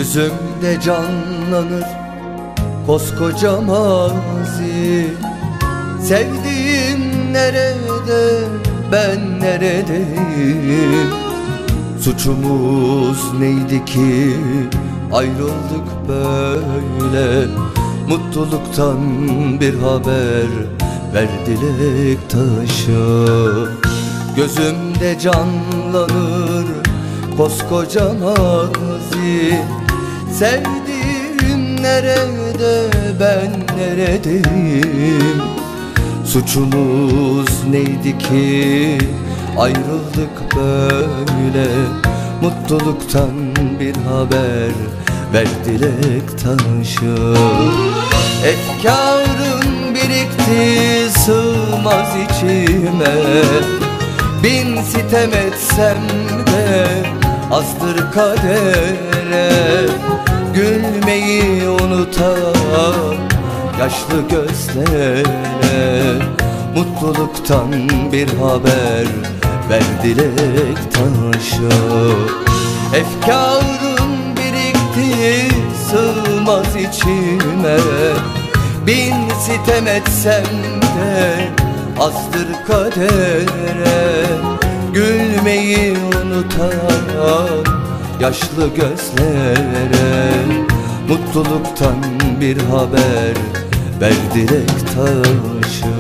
Gözümde canlanır koskoca mazi. Sevdiğim nerede, ben neredeyim? Suçumuz neydi ki ayrıldık böyle? Mutluluktan bir haber ver dilek taşı. Gözümde canlanır koskoca mazi. Sevdiğim nerede, ben neredeyim? Suçumuz neydi ki ayrıldık böyle? Mutluluktan bir haber ver dilek taşı. Efkarım birikti sığmaz içime. Bin sitem etsem de azdır kadere. Gülmeyi unutan yaşlı gözlere mutluluktan bir haber ver dilek taşı. Efkarım birikti sığmaz içime. Bin sitem etsem de azdır kadere. Gülmeyi unutan yaşlı gözlere mutluluktan bir haber ver dilek taşı.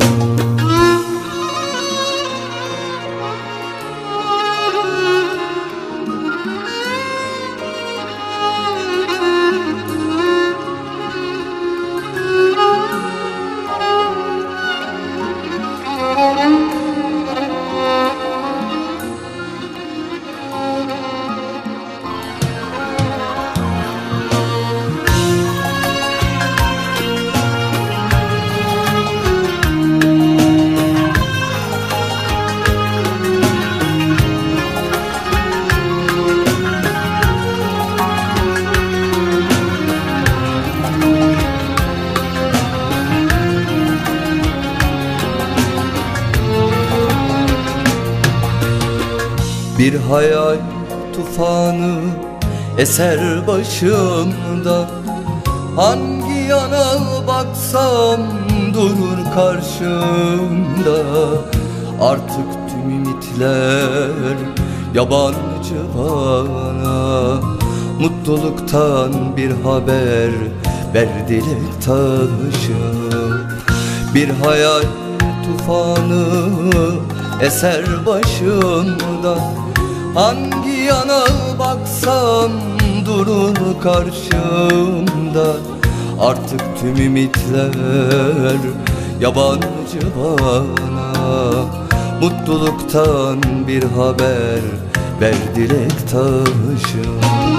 Bir hayal tufanı eser başımda. Hangi yana baksam durur karşımda. Artık tüm ümitler yabancı bana. Mutluluktan bir haber ver dilek taşı. Bir hayal tufanı eser başımda. Hangi yana baksam durur karşımda. Artık tüm ümitler yabancı bana. Mutluluktan bir haber ver dilek taşı.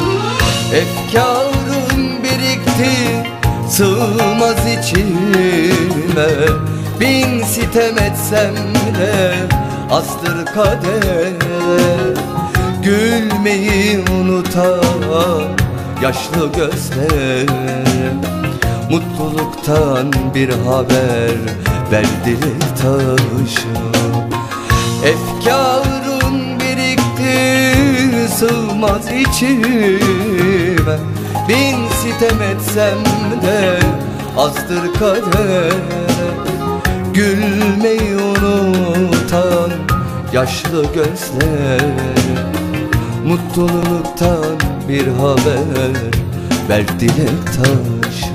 Efkarım birikti sığmaz içime. Bin sitem etsem de azdır kadere. Gülmeyi unutan yaşlı gözlere mutluluktan bir haber ver dilek taşı. Efkarım birikti sığmaz içime. Bin sitem etsem de azdır kadere. Gülmeyi unutan yaşlı gözlere mutluluktan bir haber ver dilek taşı.